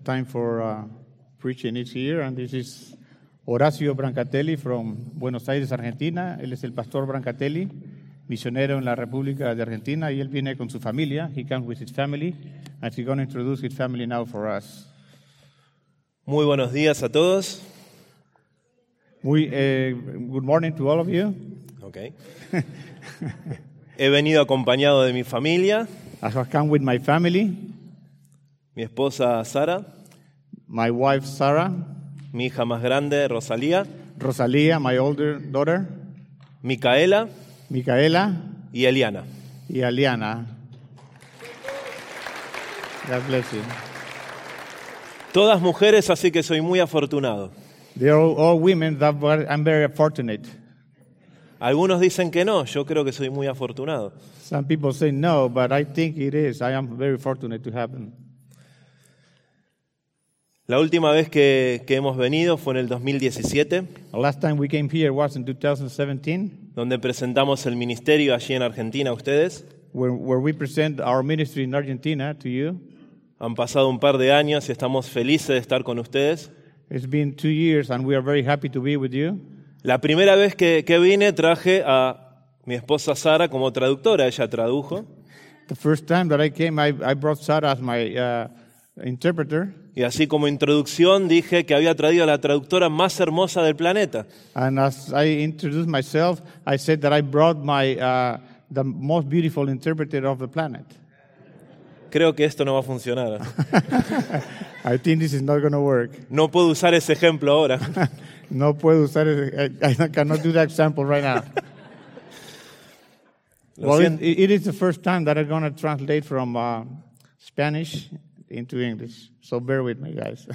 time for preaching is here, and this is Horacio Brancatelli from Buenos Aires, Argentina. Él es el pastor Brancatelli, misionero en la República de Argentina, y él viene con su familia. He comes with his family, and he's going to introduce his family now for us. Muy buenos días a todos. Good morning to all of you. Okay. He venido acompañado de mi familia, I have come with my family, mi esposa Sara, my wife Sarah, mi hija más grande Rosalía, Rosalía, my older daughter, Micaela Micaela, y Eliana. y Aliana. God bless you. Todas mujeres, así que soy muy afortunado. They are all women that I'm very fortunate. Algunos dicen que no, yo creo que soy muy afortunado. Some people say no, but I think it is. I am very fortunate to have them. La última vez que hemos venido fue en el 2017, The last time we came here was in 2017, donde presentamos el ministerio allí en Argentina a ustedes. where we present our ministry in Argentina to you. Han pasado un par de años y estamos felices de estar con ustedes. It's been 2 years, and we are very happy to be with you. La primera vez que vine traje a mi esposa Sara como traductora, ella tradujo. The first time that I came, I brought Sarah as my interpreter. Y así como introducción dije que había traído a la traductora más hermosa del planeta. And as I introduced myself, I said that I brought the most beautiful interpreter of the planet. Creo que esto no va a funcionar. I think this is not going to work. No puedo usar ese ejemplo ahora. No puedo usar I cannot do that example right now. Well, it is the first time that I'm going to translate from Spanish into English. So bear with me, guys.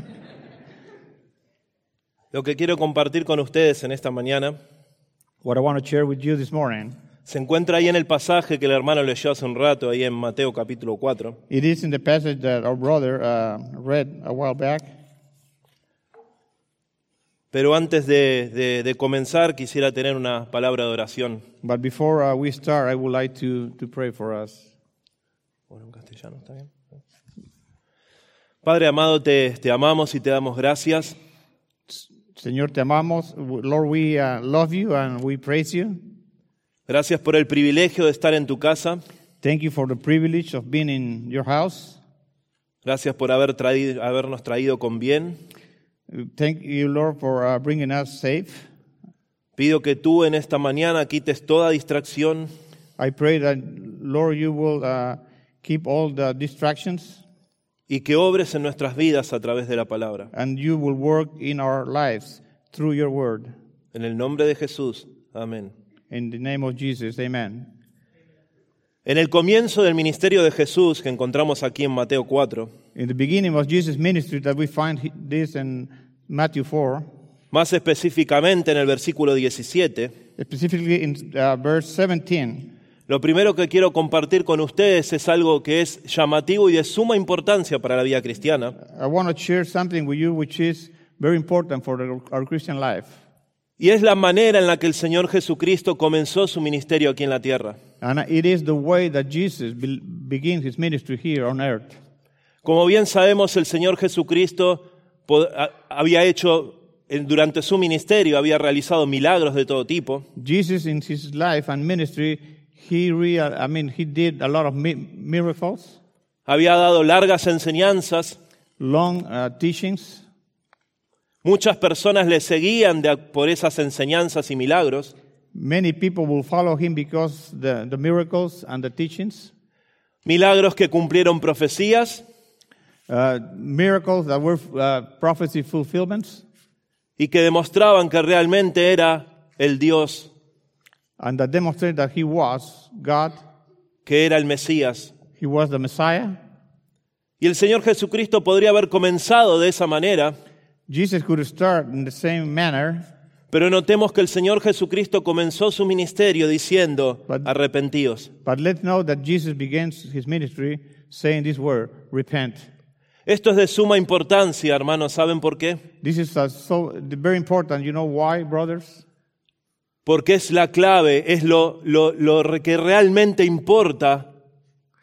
Lo que quiero compartir con ustedes en esta mañana What I want to share with you this morning, se encuentra ahí en el pasaje que el hermano leyó hace un rato, ahí en Mateo capítulo 4. it is in the passage that our brother read a while back. Pero antes de comenzar, quisiera tener una palabra de oración. But before we start, I would like to pray for us. Bueno, en castellano, ¿está bien? Padre amado, te amamos y te damos gracias. Señor, te amamos. Lord, we love you and we praise you. Gracias por el privilegio de estar en tu casa. Thank you for the privilege of being in your house. Gracias por habernos traído con bien. Thank you, Lord, for bringing us safe. Pido que tú en esta mañana quites toda distracción I pray that, Lord, you will keep all the distractions y que obres en nuestras vidas a través de la palabra. and you will work in our lives through your word. En el nombre de Jesús. Amén. In the name of Jesus, amen. En el comienzo del ministerio de Jesús que encontramos aquí en Mateo 4, In the beginning of Jesus' ministry that we find this in Matthew 4, más específicamente en el versículo 17, specifically in verse 17, lo primero que quiero compartir con ustedes es algo que es llamativo y de suma importancia para la vida cristiana. I want to share something with you which is very important for our Christian life. Y es la manera en la que el Señor Jesucristo comenzó su ministerio aquí en la tierra. And it is the way that Jesus begins his ministry here on earth. Como bien sabemos, el Señor Jesucristo había hecho, durante su ministerio, había realizado milagros de todo tipo. Jesus in his life and ministry, he did a lot of miracles, Había dado largas enseñanzas. long teachings. Muchas personas le seguían por esas enseñanzas y milagros. Many people will follow him because the miracles and the teachings. Milagros que cumplieron profecías Miracles that were prophecy fulfillments, y que demostraban que realmente era el Dios, and that demonstrate that he was God, que era el Mesías. he was the Messiah. Y el Señor Jesucristo podría haber comenzado de esa manera, Jesus could start in the same manner, pero notemos que el Señor Jesucristo comenzó su ministerio diciendo, But- arrepentíos. but let's know that Jesus begins his ministry saying this word, repent. Esto es de suma importancia, hermanos. ¿Saben por qué? This is very important. You know why, brothers? Porque es la clave, es lo que realmente importa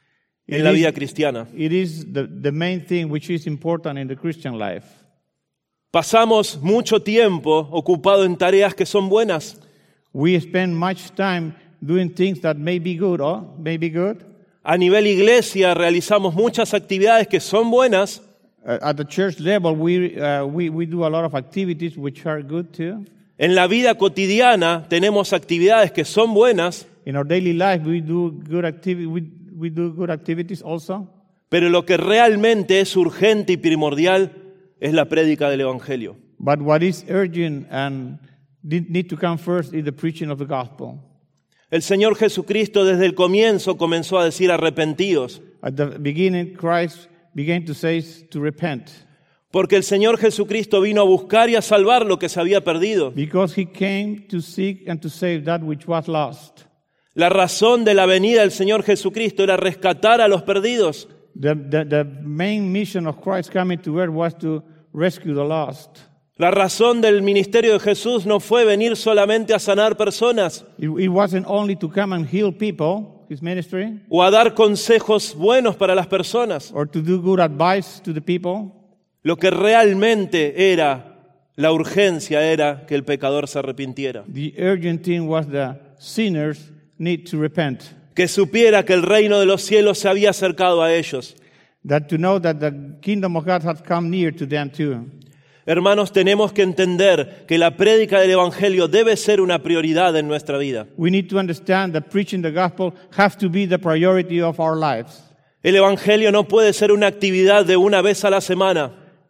en la vida cristiana. It is the main thing which is important in the Christian life. Pasamos mucho tiempo ocupado en tareas que son buenas. We spend much time doing things that may be good or may be good. A nivel iglesia realizamos muchas actividades que son buenas, At the church level, we do a lot of activities which are good too. en la vida cotidiana tenemos actividades que son buenas, In our daily life, we do good activities also. pero lo que realmente es urgente y primordial es la prédica del Evangelio. But what is urgent and need to come first is the preaching of the gospel. El Señor Jesucristo desde el comienzo comenzó a decir arrepentíos, At the beginning, Christ began to say to repent, porque el Señor Jesucristo vino a buscar y a salvar lo que se había perdido. because he came to seek and to save that which was lost. La razón de la venida del Señor Jesucristo era rescatar a los perdidos. The main mission of Christ coming to earth was to rescue the lost. La razón del ministerio de Jesús no fue venir solamente a sanar personas It wasn't only to come and heal people, his ministry, o a dar consejos buenos para las personas. or to do good advice to the people. Lo que realmente era la urgencia era que el pecador se arrepintiera, The urgent thing was the sinners need to repent. que supiera que el reino de los cielos se había acercado a ellos. That to know that the kingdom of God has come near to them too. Hermanos, tenemos que entender que la prédica del Evangelio debe ser una prioridad en nuestra vida. We need to understand that preaching the gospel has to be the priority of our lives. El Evangelio no puede ser una actividad de una vez a la semana.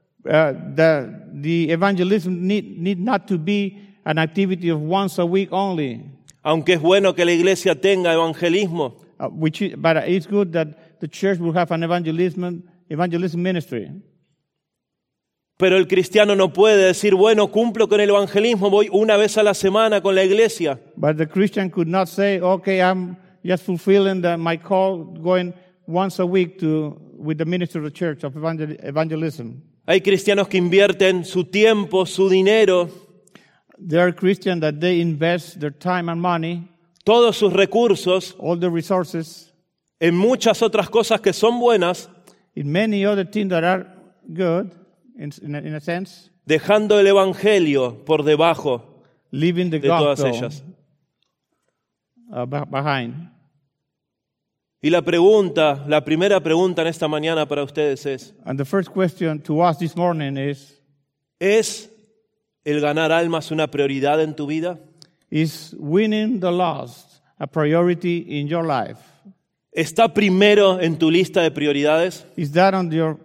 The evangelism need not to be an activity of once a week only. Aunque es bueno que la iglesia tenga evangelismo, But it's good that the church will have an evangelism ministry. pero el cristiano no puede decir, bueno, cumplo con el evangelismo, voy una vez a la semana con la iglesia. But the Christian could not say, okay, I'm just fulfilling my call, going once a week with the ministry of the church of evangelism. Hay cristianos que invierten su tiempo, su dinero, There are Christians that they invest their time and money, todos sus recursos all the resources, en muchas otras cosas que son buenas, in many other things that are good, in a sense, dejando el evangelio por debajo leaving the de todas gospel ellas. behind. Y la primera pregunta en esta mañana para ustedes And the first question to us this morning ¿es el ganar almas una prioridad en tu vida? is winning the lost a priority in your life? ¿Está primero en tu lista de prioridades? Is that on your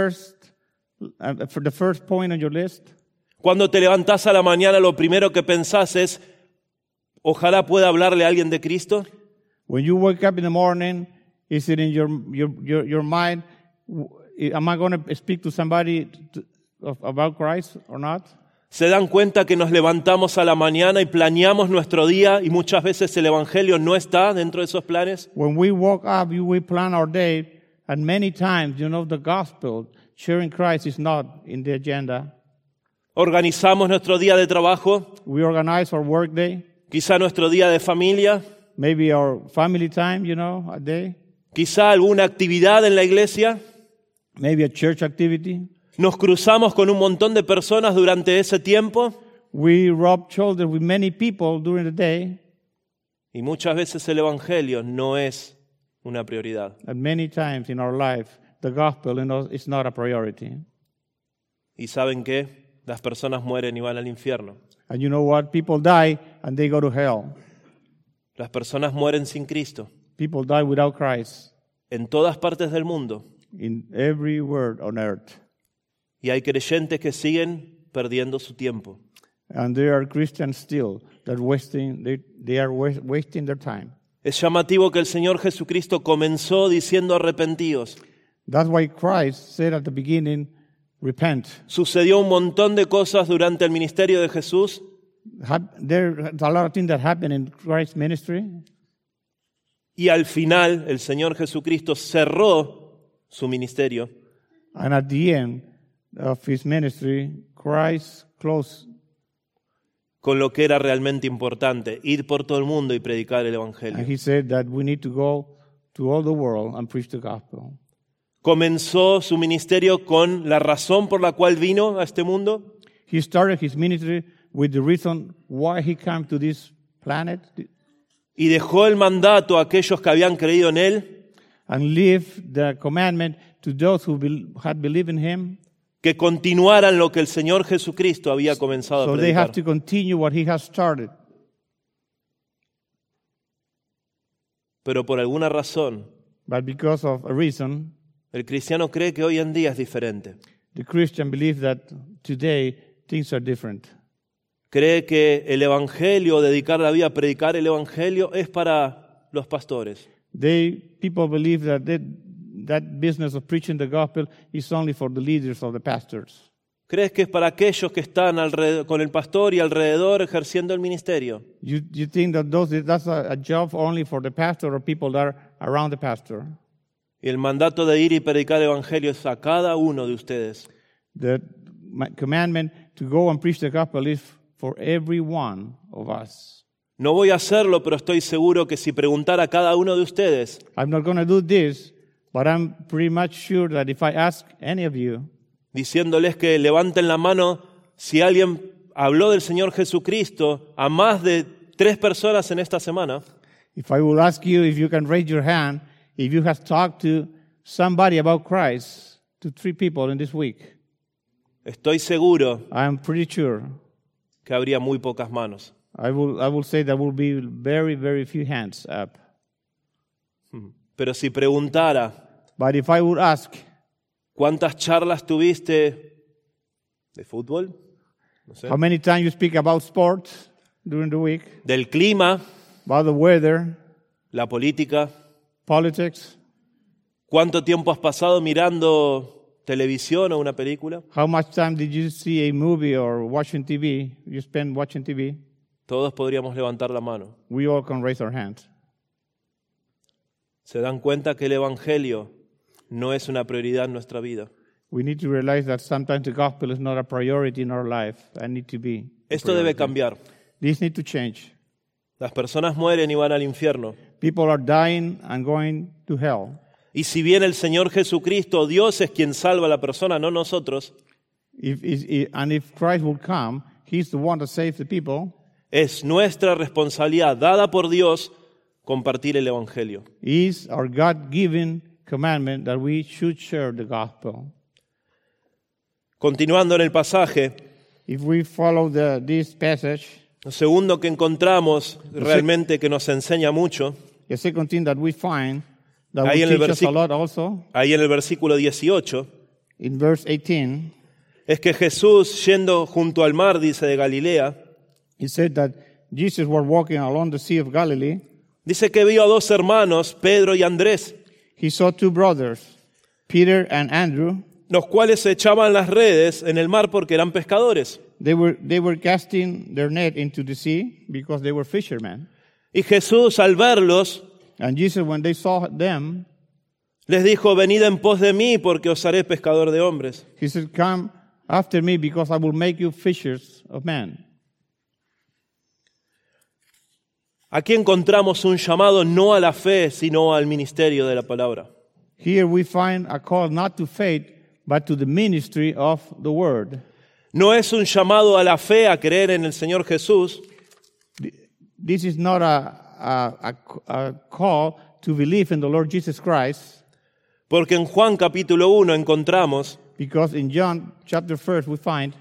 for the first point on your list? Cuando te levantás a la mañana, lo primero que pensás es, ojalá pueda hablarle a alguien de Cristo. When you wake up in the morning, is it in your mind, am I going to speak to somebody about Christ or not? Se dan cuenta que nos levantamos a la mañana y planeamos nuestro día y muchas veces el Evangelio no está dentro de esos planes. When we woke up, we plan our day, and many times, the gospel, sharing Christ is not in the agenda. Organizamos nuestro día de trabajo, We organize our work day, quizá nuestro día de familia, maybe our family time, a day, quizá alguna actividad en la iglesia. maybe a church activity. Nos cruzamos con un montón de personas durante ese tiempo We rub shoulders with many people during the day, y muchas veces el Evangelio no es una prioridad. and many times in our life, the gospel is not a priority. ¿Y saben qué? Las personas mueren y van al infierno. And you know what? People die and they go to hell. Las personas mueren sin Cristo People die without Christ en todas partes del mundo. in every word on earth. Y hay creyentes que siguen perdiendo su tiempo. And there are Christians still that they are wasting their time. Es llamativo que el Señor Jesucristo comenzó diciendo arrepentíos. That's why Christ said at the beginning, repent. Sucedió un montón de cosas durante el ministerio de Jesús There's a lot of things that happen in Christ's ministry. y al final el Señor Jesucristo cerró su ministerio And at the end of his ministry, Christ closed con lo que era realmente importante, ir por todo el mundo y predicar el Evangelio. and he said that we need to go to all the world and preach the gospel. Comenzó su ministerio con la razón por la cual vino a este mundo. He started his ministry with the reason why he came to this planet Y dejó el mandato a aquellos que habían creído en él, and lived the commandment to those who had believed in him. que continuaran lo que el Señor Jesucristo había comenzado a So they have predicar. to continue what he has started. Pero por alguna razón, But because of a reason, el cristiano cree que hoy en día es diferente. the Christian believes that today things are different. Cree que el Evangelio, dedicar la vida a predicar el Evangelio, es para los pastores. People believe that that business of preaching the gospel is only for the leaders or the pastors. ¿Crees que es para aquellos que están con el pastor y alrededor ejerciendo el ministerio? You think that that's a job only for the pastor or people that are around the pastor? Y el mandato de ir y predicar el Evangelio es a cada uno de ustedes. The commandment to go and preach the gospel is for every one of us. No voy a hacerlo, pero estoy seguro que si preguntara a cada uno de ustedes, I'm not going to do this, but I'm pretty much sure that if I ask any of you, diciéndoles que levanten la mano si alguien habló del Señor Jesucristo a más de 3 personas en esta semana, if I will ask you if you can raise your hand, if you have talked to somebody about Christ, to 3 people in this week, estoy seguro I'm pretty sure que habría muy pocas manos. I will say there will be very, very few hands up. Pero si preguntara, But if I would ask, ¿cuántas charlas tuviste de fútbol? No sé. how many times you speak about sports during the week, Del clima, about the weather, la política. politics, ¿Cuánto tiempo has pasado mirando televisión o una película? how much time did you see a movie or watching TV? You spend watching TV? Todos podríamos levantar la mano. We all can raise our hands. ¿Se dan cuenta que el Evangelio no es una prioridad en nuestra vida? We need to realize that sometimes the gospel is not a priority in our life. I need to be. a Esto debe priority. cambiar. This needs to change. Las personas mueren y van al infierno. People are dying and going to hell. Y si bien el Señor Jesucristo, Dios es quien salva a la persona, no nosotros, If Christ will come, He's the one that saves the people. es nuestra responsabilidad, dada por Dios, compartir el Evangelio. It's our God-given commandment that we should share the gospel. Continuando en el pasaje, If we follow this passage, lo segundo que encontramos realmente que nos enseña mucho, the second thing that we find that Ahí will en el teach us a lot also, ahí en el versículo 18, in verse 18, es que Jesús, yendo junto al mar, dice, de Galilea, he said that Jesus was walking along the Sea of Galilee. dice que vio a 2 hermanos, Pedro y Andrés, He saw 2 brothers, Peter and Andrew. los cuales echaban las redes en el mar porque eran pescadores. They were casting their net into the sea because they were fishermen. Y Jesús, al verlos, And Jesus, when they saw them, les dijo, venid en pos de mí porque os haré pescador de hombres. He said, come after me because I will make you fishers of men. Aquí encontramos un llamado no a la fe, sino al ministerio de la palabra. Here we find a call not to faith, but to the ministry of the word. No es un llamado a la fe, a creer en el Señor Jesús, This is not a call to believe in the Lord Jesus Christ, porque en Juan capítulo 1 encontramos because in John chapter 1 we find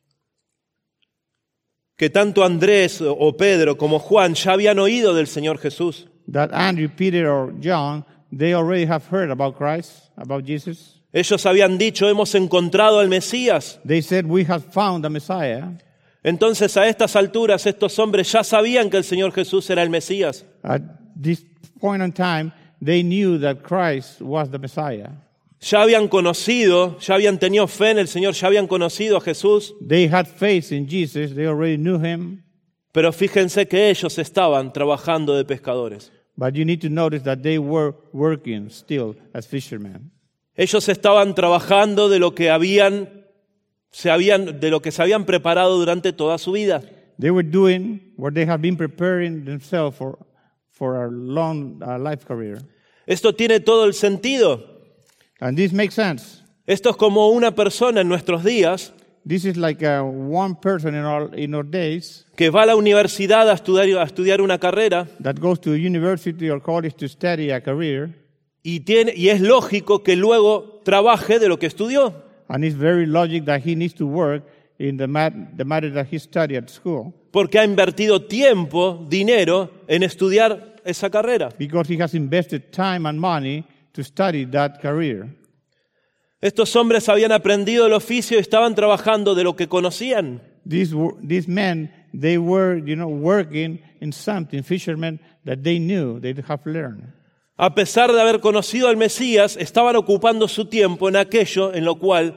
que tanto Andrés o Pedro como Juan ya habían oído del Señor Jesús. that Andrew, Peter, or John, they already have heard about Christ, about Jesus. Ellos habían dicho, hemos encontrado al Mesías. They said, we have found the Messiah. Entonces a estas alturas estos hombres ya sabían que el Señor Jesús era el Mesías. At this point in time, they knew that Christ was the Messiah. Ya habían conocido, ya habían tenido fe en el Señor, ya habían conocido a Jesús. They had faith in Jesus. They already knew him. Pero fíjense que ellos estaban trabajando de pescadores. But you need to notice that they were working still as fishermen. Ellos estaban trabajando de lo que se habían preparado durante toda su vida. They were doing what they have been preparing themselves for a long life career. Esto tiene todo el sentido. And this makes sense. Esto es como una persona en nuestros días This is like one person in our days que va a la universidad a estudiar una carrera that goes to a university or college to study a career, y es lógico que luego trabaje de lo que estudió. and it's very logic that he needs to work in the matter that he studied at school, Porque ha invertido tiempo, dinero en estudiar esa carrera. because he has invested time and money to study that career. Estos hombres habían aprendido el oficio y estaban trabajando de lo que conocían. These men, they were, working in something, fishermen, that they knew they'd have learned. A pesar de haber conocido al Mesías, estaban ocupando su tiempo en aquello en lo cual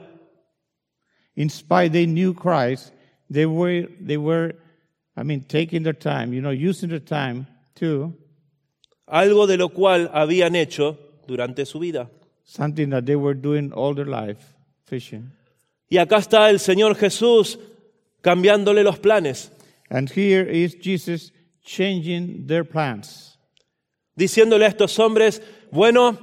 In spite they knew Christ, they were, taking their time, using their time to algo de lo cual habían hecho durante su vida. something that they were doing all their life, fishing. Y acá está el Señor Jesús cambiándole los planes, And here is Jesus changing their plans. diciéndole a estos hombres, bueno,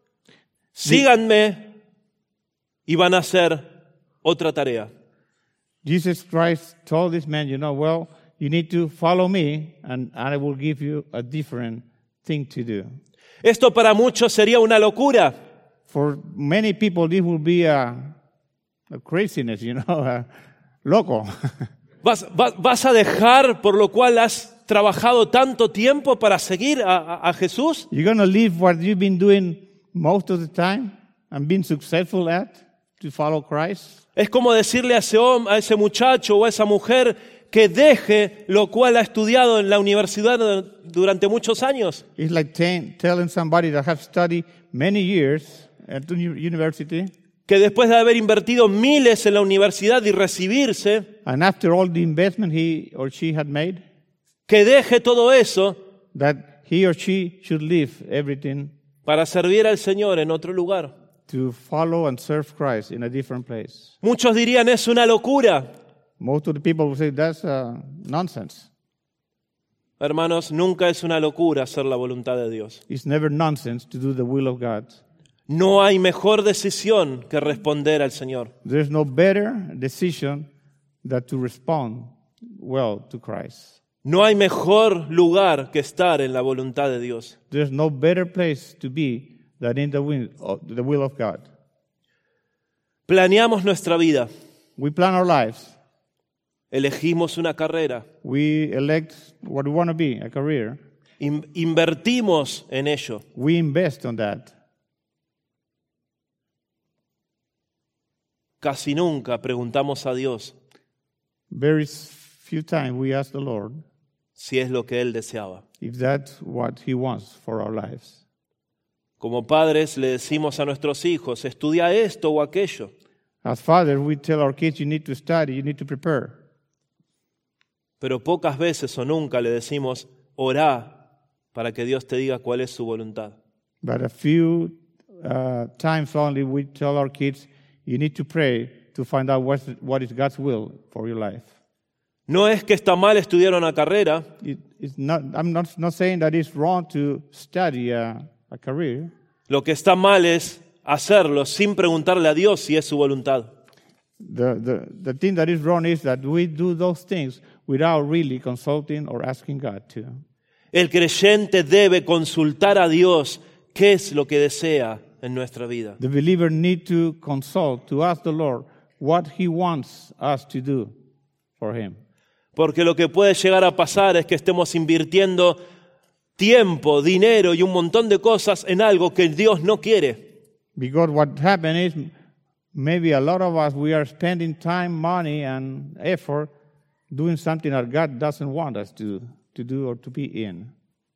síganme y van a hacer otra tarea. Jesus Christ told this man, you need to follow me and I will give you a different thing to do. Esto para muchos sería una locura, For many people, this will be a craziness, loco. ¿Vas a dejar por lo cual has trabajado tanto tiempo para seguir a Jesús? You're going to leave what you've been doing most of the time and been successful at to follow Christ? Es como decirle a ese muchacho o a esa mujer que deje lo cual ha estudiado en la universidad durante muchos años. It's like telling somebody that have studied many years at the university, Que después de haber invertido miles en la universidad y recibirse, and after all the investment he or she had made, que deje todo eso that he or she should leave everything para servir al Señor en otro lugar. to follow and serve Christ in a different place. Muchos dirían, es una locura. Most of the people will say that's nonsense. Hermanos, nunca es una locura hacer la voluntad de Dios. It's never nonsense to do the will of God. No hay mejor decisión que responder al Señor. There's no better decision than to respond well to Christ. No hay mejor lugar que estar en la voluntad de Dios. There's no better place to be than in the will of God. Planeamos nuestra vida, We plan our lives. elegimos una carrera, We elect what we want to be, a career. invertimos en ello. We invest on that. Casi nunca preguntamos a Dios Very few times we ask the Lord si es lo que Él deseaba. if that's what He wants for our lives. Como padres le decimos a nuestros hijos, estudia esto o aquello. As fathers, we tell our kids, you need to study, you need to prepare. Pero pocas veces o nunca le decimos, orá para que Dios te diga cuál es su voluntad. But a few times only we tell our kids, you need to pray to find out what is God's will for your life. No es que está mal estudiar una carrera, I'm not saying that it's wrong to study a career. lo que está mal es hacerlo sin preguntarle a Dios si es su voluntad. The thing that is wrong is that we do those things without really consulting or asking God to. El creyente debe consultar a Dios qué es lo que desea en nuestra vida. The believer need to consult, to ask the Lord what He wants us to do for Him. Porque lo que puede llegar a pasar es que estemos invirtiendo tiempo, dinero y un montón de cosas en algo que Dios no quiere. Because what happened is maybe a lot of us, we are spending time, money, and effort doing something that God doesn't want us to do or to be in.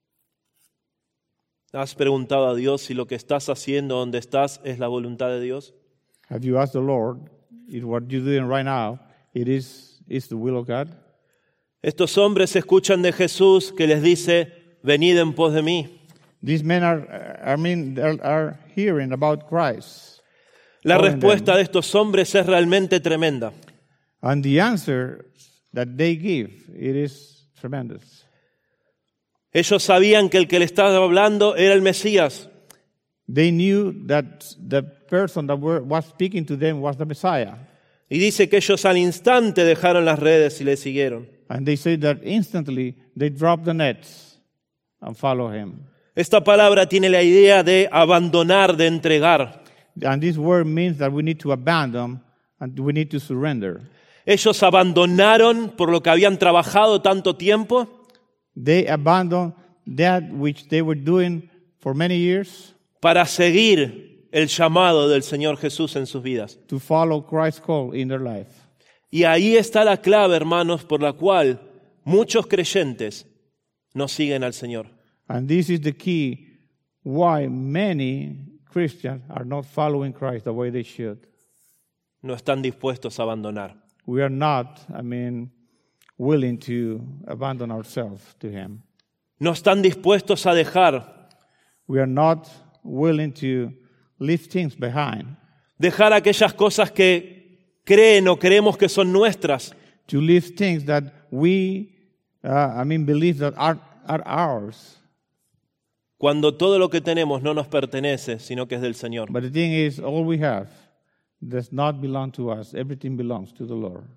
¿Has preguntado a Dios si lo que estás haciendo, donde estás, es la voluntad de Dios? Have you asked the Lord if what you're doing right now, it is the will of God? Estos hombres escuchan de Jesús que les dice, venid en pos de mí. These men are hearing about Christ. La Following respuesta them. de estos hombres es realmente tremenda. And the answer that they give, it is tremendous. Ellos sabían que el que le estaba hablando era el Mesías. They knew that the person that was speaking to them was the Messiah. Y dice que ellos al instante dejaron las redes y le siguieron. And they say that instantly they dropped the nets and follow him. Esta palabra tiene la idea de abandonar, de entregar. And this word means that we need to abandon and we need to surrender. Ellos abandonaron por lo que habían trabajado tanto tiempo They abandoned that which they were doing for many years para seguir el llamado del Señor Jesús en sus vidas. to follow Christ's call in their life. Y ahí está la clave, hermanos, por la cual muchos creyentes no siguen al Señor. And this is the key why many Christians are not following Christ the way they should. No están dispuestos a abandonar. We are not, willing to abandon ourselves to him. No están dispuestos a dejar We are not willing to leave things behind, aquellas cosas que creen o creemos que son nuestras, to leave things that we, believe that are ours. cuando todo lo que tenemos no nos pertenece, sino que es del Señor. But the thing is, all we have does not belong to us. Everything belongs to the Lord.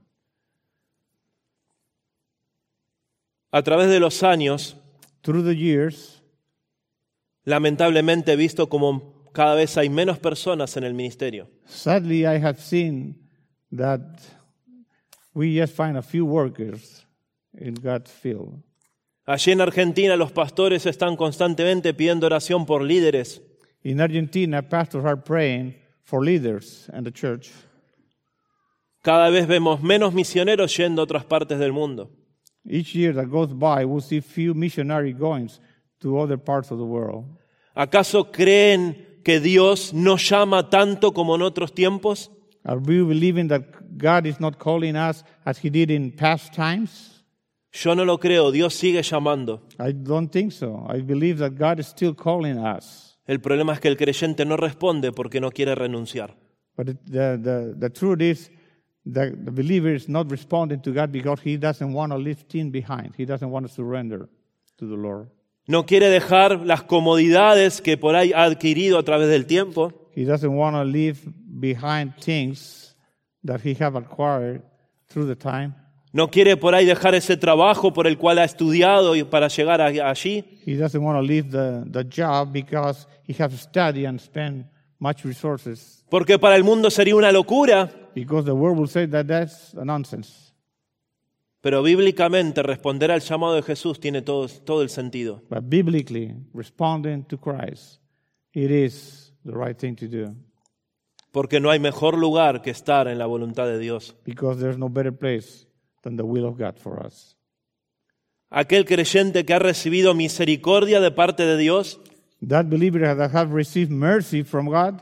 A través de los años, Through the years, lamentablemente he visto como cada vez hay menos personas en el ministerio. sadly, I have seen that we just find a few workers in God's field. Allí en Argentina los pastores están constantemente pidiendo oración por líderes. In Argentina, pastors are praying for leaders in the church. Cada vez vemos menos misioneros yendo a otras partes del mundo. Each year that goes by, we'll see few missionary goings to other parts of the world. ¿Acaso creen que Dios no llama tanto como en otros tiempos? Are we believing that God is not calling us as He did in past times? Yo no lo creo, Dios sigue llamando. I don't think so. I believe that God is still calling us. El problema es que el creyente no responde porque no quiere renunciar. But the truth is that the believer is not responding to God because he doesn't want to leave things behind. He doesn't want to surrender to the Lord. No quiere dejar las comodidades que por ahí ha adquirido a través del tiempo. He doesn't want to leave behind things that he have acquired through the time. No quiere por ahí dejar ese trabajo por el cual ha estudiado y para llegar allí. He doesn't want to leave the job because he has studied and spent much resources. Porque para el mundo sería una locura. Because the world will say that that's a nonsense. Pero bíblicamente responder al llamado de Jesús tiene todo el sentido. But biblically, responding to Christ, it is the right thing to do. Porque no hay mejor lugar que estar en la voluntad de Dios. Because there's no better place than the will of God for us. Aquel creyente que ha recibido misericordia de parte de Dios, That believer that have received mercy from God,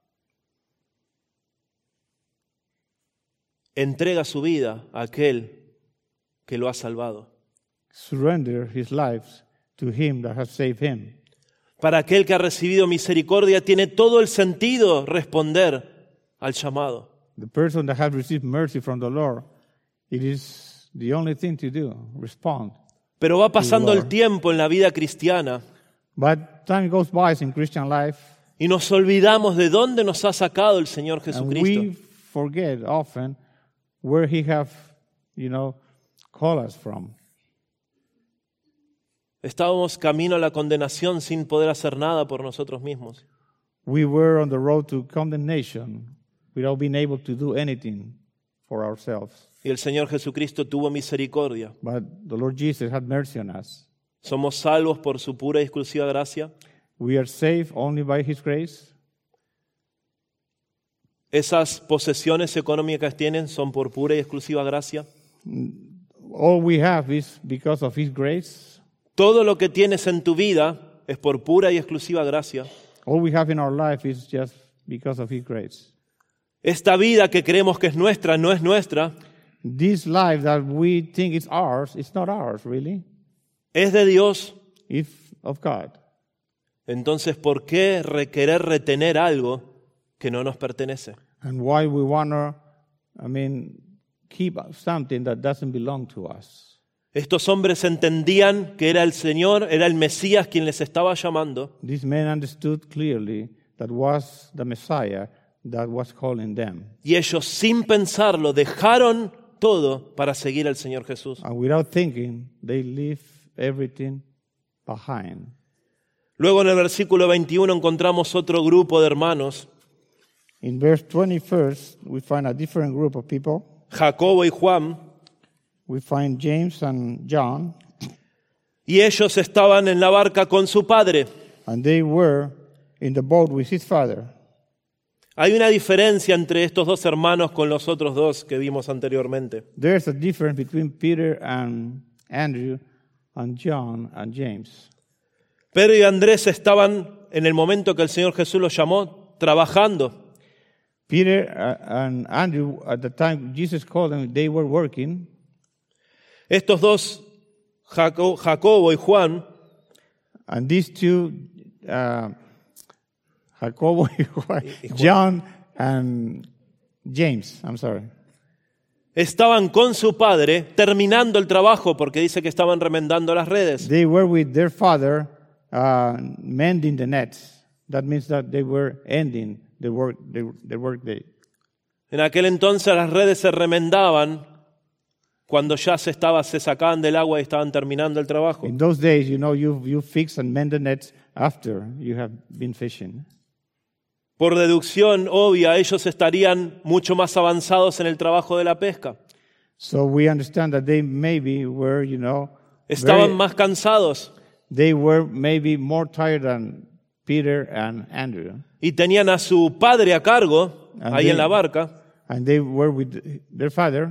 entrega su vida a aquel que lo ha salvado. surrender his life to him that has saved him. Para aquel que ha recibido misericordia tiene todo el sentido responder al llamado. The person that has received mercy from the Lord, it is the only thing to do, respond. Pero va pasando el Lord. tiempo en la vida cristiana But time goes by in Christian life, y nos olvidamos de dónde nos ha sacado el Señor and Jesucristo. we forget often where He have, called us from. Estábamos camino a la condenación sin poder hacer nada por nosotros mismos. We were on the road to condemnation without being able to do anything for ourselves. Y el Señor Jesucristo tuvo misericordia. But the Lord Jesus had mercy on us. Somos salvos por su pura y exclusiva gracia. We are saved only by His grace. Esas posesiones económicas tienen son por pura y exclusiva gracia. All we have is because of His grace. Todo lo que tienes en tu vida es por pura y exclusiva gracia. All we have in our life is just because of His grace. Esta vida que creemos que es nuestra no es nuestra, This life that we think is ours, it's not ours, really. es de Dios. It's of God. Entonces, ¿por qué querer retener algo que no nos pertenece? And why we want to, keep something that doesn't belong to us. Estos hombres entendían que era el Señor, era el Mesías quien les estaba llamando. These men understood clearly that was the Messiah that was calling them. Y ellos, sin pensarlo, dejaron todo para seguir al Señor Jesús. And without thinking, they leave everything behind. Luego en el versículo 21 encontramos otro grupo de hermanos, In verse 21, we find a different group of people. Jacobo y Juan, We find James and John, y ellos estaban en la barca con su padre. and they were in the boat with his father. Hay una diferencia entre estos dos hermanos con los otros dos que vimos anteriormente. There's a difference between Peter and Andrew and John and James. Pedro y Andrés estaban, en el momento que el Señor Jesús los llamó, trabajando. Peter and Andrew, at the time Jesus called them, they were working. Estos dos, Jacobo y Juan, And these two, Jacobo, John and James, estaban con su padre terminando el trabajo porque dice que estaban remendando las redes. they were with their father mending the nets. That means that they were ending the work day. En aquel entonces las redes se remendaban cuando ya se sacaban del agua y estaban terminando el trabajo. In those days, you fix and mend the nets after you have been fishing. Por deducción obvia, ellos estarían mucho más avanzados en el trabajo de la pesca. So we understand that they maybe were, Estaban más cansados they were maybe more tired than Peter and Andrew. y tenían a su padre a cargo ahí en la barca. And they were with their father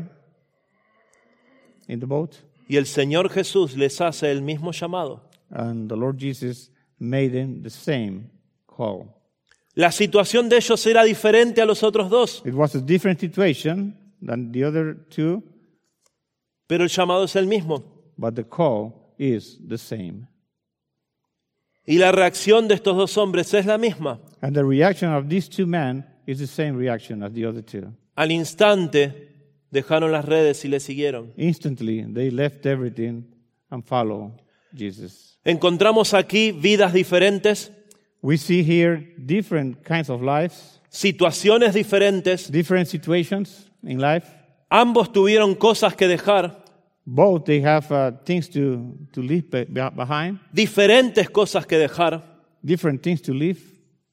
in the boat. Y el Señor Jesús les hace el mismo llamado. And the Lord Jesus made them the same call. La situación de ellos era diferente a los otros dos, It was a different situation than the other two, pero el llamado es el mismo. but the call is the same. Y la reacción de estos dos hombres es la misma. And the reaction of these two men is the same reaction as the other two. Al instante dejaron las redes y le siguieron. Instantly, they left everything and followed Jesus. Encontramos aquí vidas diferentes, We see here different kinds of lives, situaciones diferentes. different situations in life. Ambos tuvieron cosas que dejar, Both they have things to leave behind, diferentes cosas que dejar, different things to leave,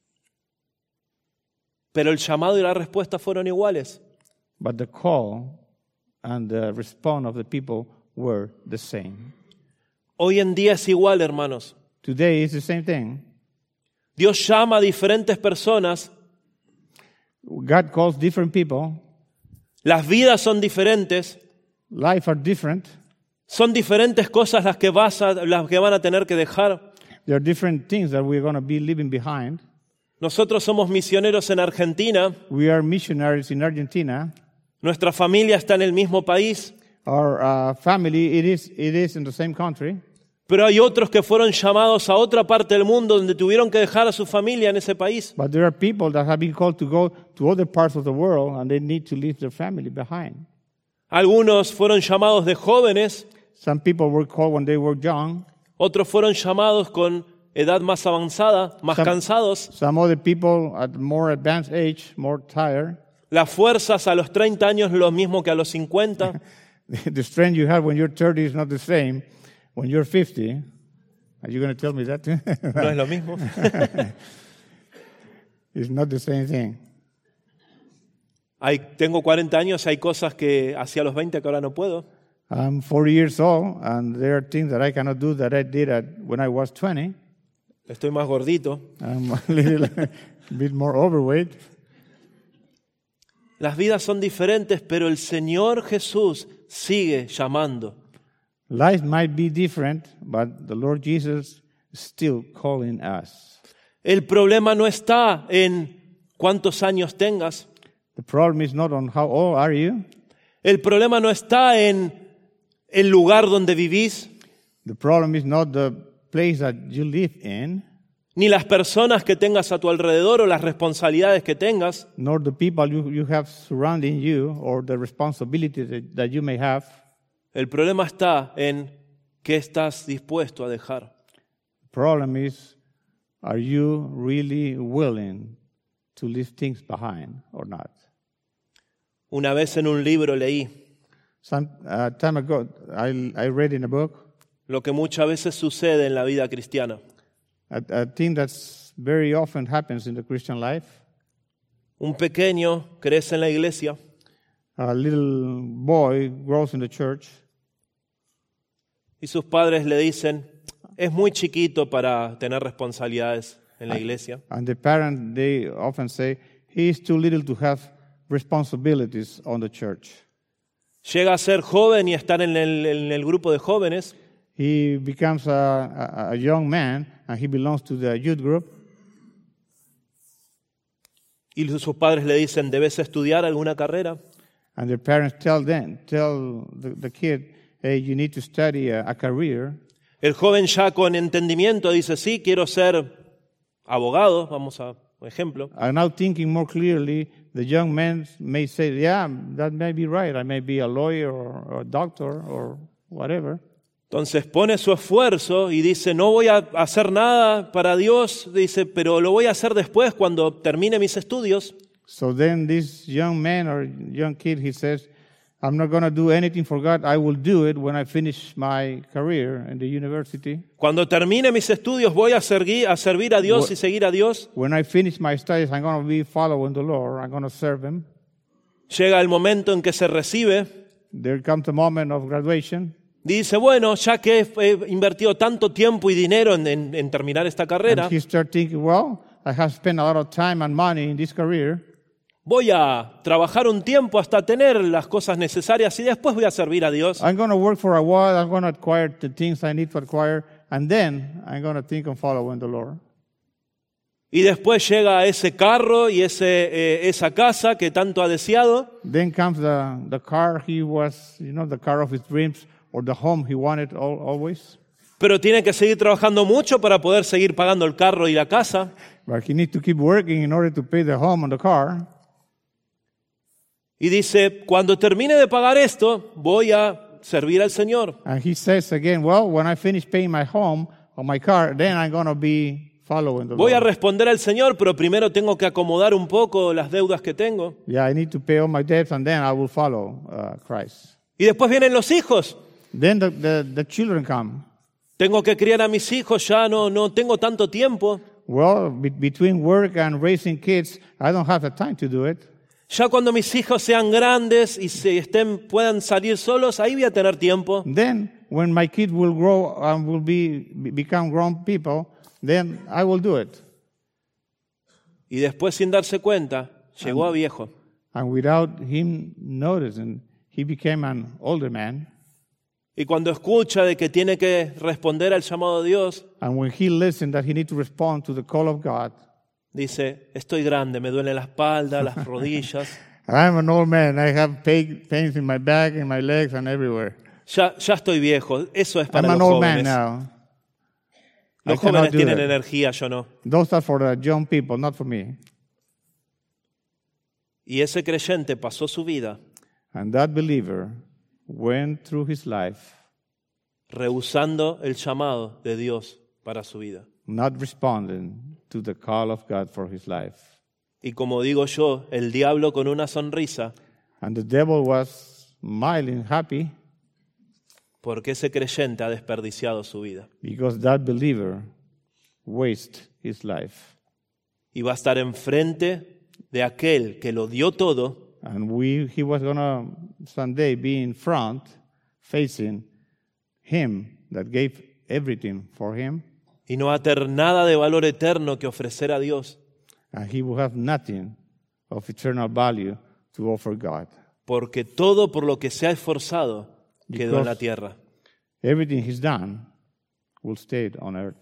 pero el llamado y la respuesta fueron iguales. but the call and the response of the people were the same. Hoy en día es igual, hermanos. Today is the same thing. Dios llama a diferentes personas, God calls different people. las vidas son diferentes, Life are different. son diferentes cosas las que van a tener que dejar. There are different things that we're going to be leaving behind. Nosotros somos misioneros en Argentina, We are missionaries in Argentina. nuestra familia está en el mismo país, Our family, it is in the same country. pero hay otros que fueron llamados a otra parte del mundo donde tuvieron que dejar a su familia en ese país. But there are people that have been called to go to other parts of the world and they need to leave their family behind. Algunos fueron llamados de jóvenes, Some people were called when they were young. otros fueron llamados con edad más avanzada, más cansados. Some other people at more advanced age, more tired. Las fuerzas a los 30 años lo mismo que a los 50. The strength you have when you're 30 is not the same when you're 50. Are you going to tell me that too? No es lo mismo. It's not the same thing. Tengo 40 años, hay cosas que hacía los 20 que ahora no puedo. I'm 40 years old, and there are things that I cannot do that I did when I was 20. Estoy más gordito. I'm a little bit more overweight. Las vidas son diferentes, pero el Señor Jesús sigue llamando. Life might be different, but the Lord Jesus is still calling us. El problema no está en cuántos años tengas. The problem is not on how old are you. El problema no está en el lugar donde vivís, The problem is not the place that you live in, ni las personas que tengas a tu alrededor o las responsabilidades que tengas. nor the people you have surrounding you or the responsibilities that you may have. El problema está en qué estás dispuesto a dejar. The problem is, are you really willing to leave things behind or not? Una vez en un libro leí Some time ago, I read in a book lo que muchas veces sucede en la vida cristiana. a thing that's very often happens in the Christian life. Un pequeño crece en la iglesia, A little boy grows in the church, y sus padres le dicen, es muy chiquito para tener responsabilidades en la iglesia. and the parents, they often say, he is too little to have responsibilities on the church. Llega a ser joven y estar en el grupo de jóvenes, He becomes a young man, and he belongs to the youth group, y sus padres le dicen, ¿debes estudiar alguna carrera? and the parents tell the kid, hey, you need to study a career. El joven ya con entendimiento dice, sí, quiero ser abogado, vamos a un ejemplo. And now thinking more clearly, the young man may say, yeah, that may be right. I may be a lawyer or a doctor or whatever. Entonces pone su esfuerzo y dice, no voy a hacer nada para Dios, dice, pero lo voy a hacer después cuando termine mis estudios. So then this young man or young kid, he says, I'm not going to do anything for God. I will do it when I finish my career in the university. Cuando termine mis estudios voy a servir a Dios y seguir a Dios. When I finish my studies, I'm going to be following the Lord. I'm going to serve Him. Llega el momento en que se recibe. There comes the moment of graduation. Dice, bueno, ya que he invertido tanto tiempo y dinero en terminar esta carrera, And he starts thinking, well, I have spent a lot of time and money in this career. voy a trabajar un tiempo hasta tener las cosas necesarias y después voy a servir a Dios. I'm going to work for a while. I'm going to acquire the things I need to acquire. And then I'm going to think of following the Lord. Y después llega ese carro y esa casa que tanto ha deseado. Then comes the car he was, the car of his dreams, or the home he wanted always. Pero tiene que seguir trabajando mucho para poder seguir pagando el carro y la casa. But he needs to keep working in order to pay the home and the car. Y dice, cuando termine de pagar esto, voy a servir al Señor. And he says again, well, when I finish paying my home or my car, then I'm going to be following the Voy a Lord. responder al Señor, pero primero tengo que acomodar un poco las deudas que tengo. Yeah, I need to pay all my debts and then I will follow Christ. Y después vienen los hijos. Then the children come. Tengo que criar a mis hijos, ya no tengo tanto tiempo. Well, between work and raising kids, I don't have the time to do it. Ya cuando mis hijos sean grandes y puedan salir solos, ahí voy a tener tiempo. Then, when my kids will grow and will become grown people, then I will do it. Y después, sin darse cuenta, llegó a viejo. And without him noticing, he became an older man. Y cuando escucha de que tiene que responder al llamado de Dios, And when he listened that he needs to respond to the call of God, dice, estoy grande, me duele la espalda, las rodillas. I'm an old man. I have pains in my back, in my legs, and everywhere. Ya estoy viejo. Eso es para I'm an los old man jóvenes. now. I Los cannot jóvenes do tienen that. energía, yo no. Those are for the young people, not for me. Y ese creyente pasó su vida And that believer went through his life rehusando el llamado de Dios para su vida. not responding to the call of God for his life. Y como digo yo, el diablo con una sonrisa, And the devil was smiling, happy, porque ese creyente ha desperdiciado su vida. because that believer wasted his life. Y va a estar enfrente de aquel que lo dio todo, And he was going to someday be in front, facing him that gave everything for him, y no va a tener nada de valor eterno que ofrecer a Dios, and he will have nothing of eternal value to offer God. porque todo por lo que se ha esforzado quedó en la Because- tierra. Everything he's done will stay on earth.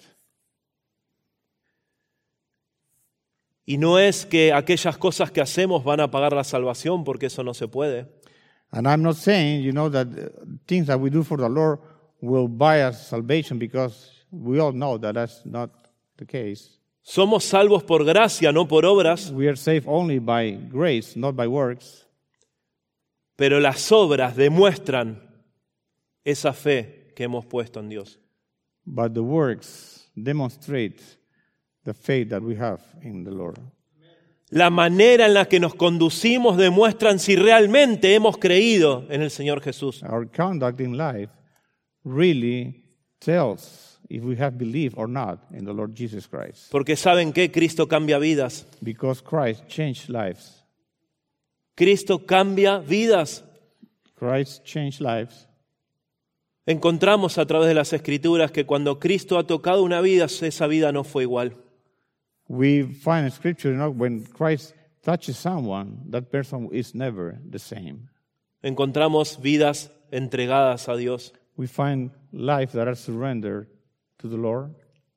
Y no es que aquellas cosas que hacemos van a pagar la salvación, porque eso no se puede. And I'm not saying, that things that we do for the Lord will buy us salvation, because we all know that that's not the case. Somos salvos por gracia, no por obras, We are saved only by grace, not by works. pero las obras demuestran esa fe que hemos puesto en Dios. but the works demonstrate the faith that we have in the Lord. La manera en la que nos conducimos demuestran si realmente hemos creído en el Señor Jesús. Our conduct in life really tells if we have believed or not in the Lord Jesus Christ. Porque ¿saben qué? Cristo cambia vidas. Because Christ changed lives. Cristo cambia vidas. Christ changed lives. Encontramos a través de las Escrituras que cuando Cristo ha tocado una vida, esa vida no fue igual. We find in Scripture, when Christ touches someone, that person is never the same. Encontramos vidas entregadas a Dios. We find lives that are surrendered to the Lord.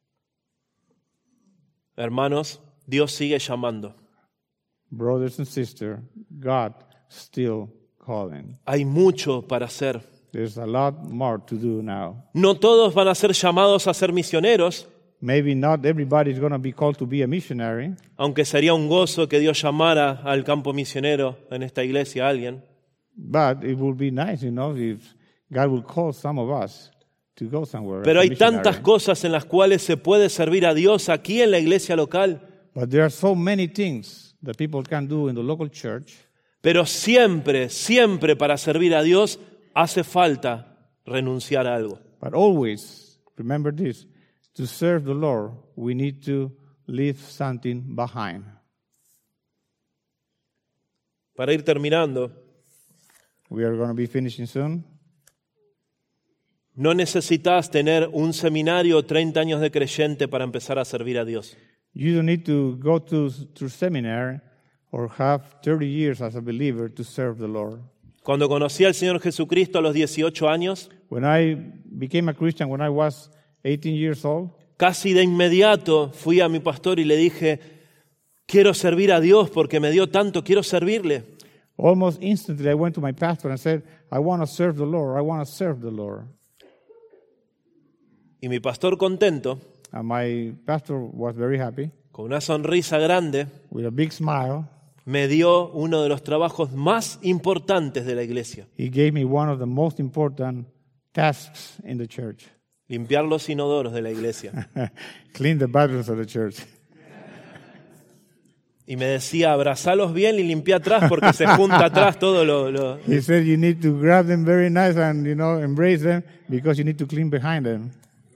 Hermanos, Dios sigue llamando. Brothers and sisters, God still calling. Hay mucho para hacer. There's a lot more to do now. No todos van a ser llamados a ser misioneros, Maybe not everybody is going to be called to be a missionary, aunque sería un gozo que Dios llamara al campo misionero en esta iglesia a alguien. but it would be nice, if God will call some of us to go somewhere. Pero as a hay tantas missionary. cosas en las cuales se puede servir a Dios aquí en la iglesia local. But there are so many things that people can do in the local church. Pero siempre, siempre para servir a Dios hace falta renunciar a algo. But always, remember this, to serve the Lord, we need to leave something behind. Para ir terminando, We are going to be finishing soon. no necesitas tener un seminario o 30 años de creyente para empezar a servir a Dios. You don't need to go to seminary or have 30 years as a believer to serve the Lord. Cuando conocí al Señor Jesucristo a los 18 años, When I became a Christian when I was 18 years old, casi de inmediato fui a mi pastor y le dije, quiero servir a Dios porque me dio tanto, quiero servirle. almost instantly I went to my pastor and said, I want to serve the Lord. I want to serve the Lord. Y mi pastor contento, And my pastor was very happy. con una sonrisa grande, With a big smile, me dio uno de los trabajos más importantes de la iglesia, he gave me one of the most important tasks in the church. limpiar los inodoros de la iglesia. Clean the bathrooms of the church. Y me decía, abrazalos bien y limpia atrás porque se junta atrás todo lo... He said you need to grab them very nice and, embrace them because you need to clean behind them.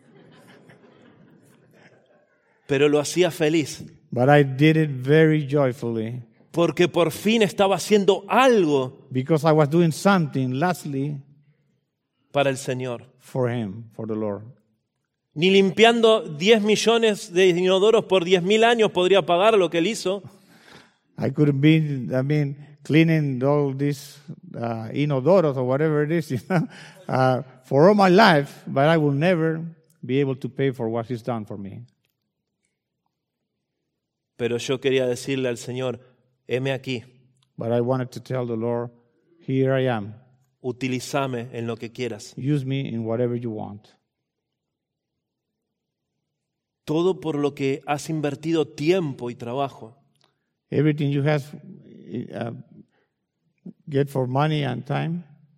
Pero lo hacía feliz, But I did it very joyfully porque por fin estaba haciendo algo because I was doing something, lastly, para el Señor. for Him, for the Lord. Ni limpiando 10 millones de inodoros por 10.000 años podría pagar lo que él hizo. I could have been, cleaning all these inodoros or whatever it is, for all my life, but I will never be able to pay for what He's done for me. Pero yo quería decirle al Señor, heme aquí, But I wanted to tell the Lord, here I am. utilízame en lo que quieras. Use me in whatever you want. Todo por lo que has invertido tiempo y trabajo. Everything you have get for money and time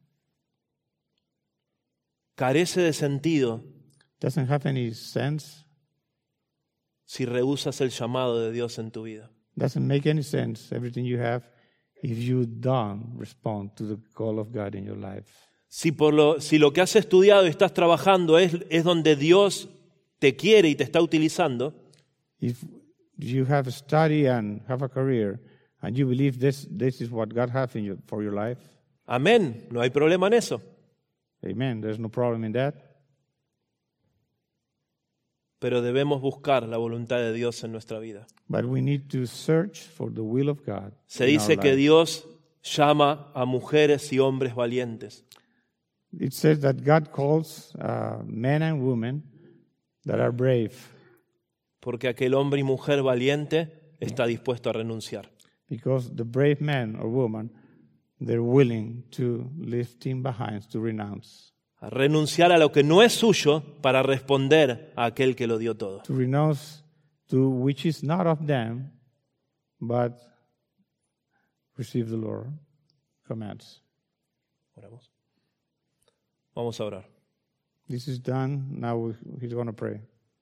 Carece de sentido doesn't have any sense, si rehusas el llamado de Dios en tu vida. doesn't make any sense, everything you have, if you don't respond to the call of God in your life. Si lo que has estudiado y estás trabajando es donde Dios te quiere y te está utilizando, If you have a study and have a career, and you believe this is what God has for your life, amén, no hay problema en eso. amen, there's no problem in that. Pero debemos buscar la voluntad de Dios en nuestra vida. But we need to search for the will of God. Se in dice our que life. Dios llama a mujeres y hombres valientes. It says that God calls men and women that are brave, Porque aquel hombre y mujer valiente está dispuesto a renunciar. because the brave man or woman, they're willing to leave things behind, to renounce. A renunciar a lo que no es suyo para responder a aquel que lo dio todo. To renounce to which is not of them, but receive the Lord commands. Oramos. Vamos a orar. This is done. Now he's going to pray.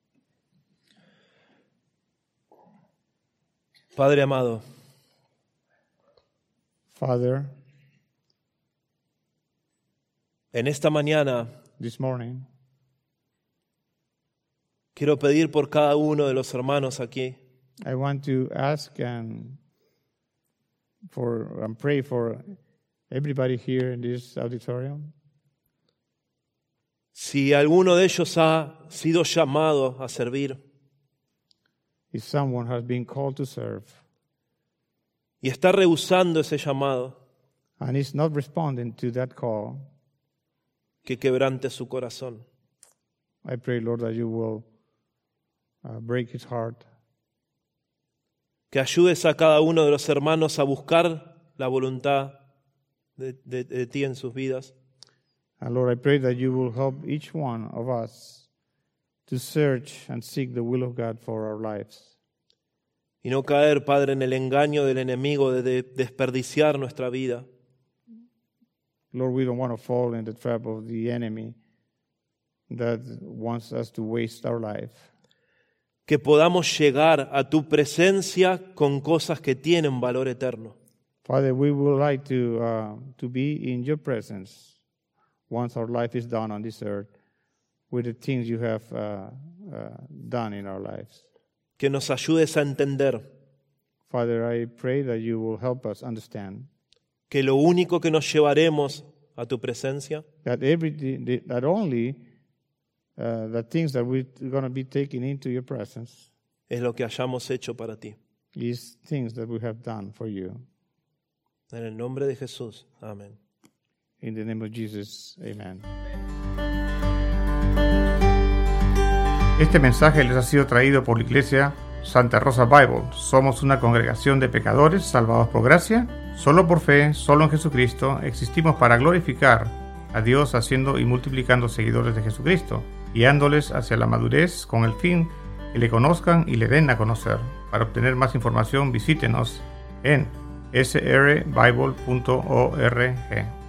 Padre amado, Father, en esta mañana this morning, quiero pedir por cada uno de los hermanos aquí I want to ask and pray for everybody here in this auditorium. si alguno de ellos ha sido llamado a servir If someone has been called to serve y está rehusando ese llamado, and is not responding to that call, que quebrante su corazón. I pray, Lord, that you will break his heart, Que ayudes a cada uno de los hermanos a buscar la voluntad de ti en sus vidas. and Lord, I pray that you will help each one of us to search and seek the will of God for our lives. Y no caer, Padre, en el engaño del enemigo de desperdiciar nuestra vida. Lord, we don't want to fall in the trap of the enemy that wants us to waste our life. Que podamos llegar a tu presencia con cosas que tienen valor eterno. Father, we would like to be in your presence once our life is done on this earth with the things you have done in our lives. Que nos ayudes a entender Father, I pray that you will help us understand que lo único que nos llevaremos a tu presencia that only the things that we're going to be taking into your presence es lo que hayamos hecho para ti. is things that we have done for you. En el nombre de Jesús. Amén. In the name of Jesus, amen. Este mensaje les ha sido traído por la Iglesia Santa Rosa Bible. Somos una congregación de pecadores salvados por gracia, solo por fe, solo en Jesucristo. Existimos para glorificar a Dios haciendo y multiplicando seguidores de Jesucristo, guiándoles hacia la madurez con el fin que le conozcan y le den a conocer. Para obtener más información, visítenos en srbible.org.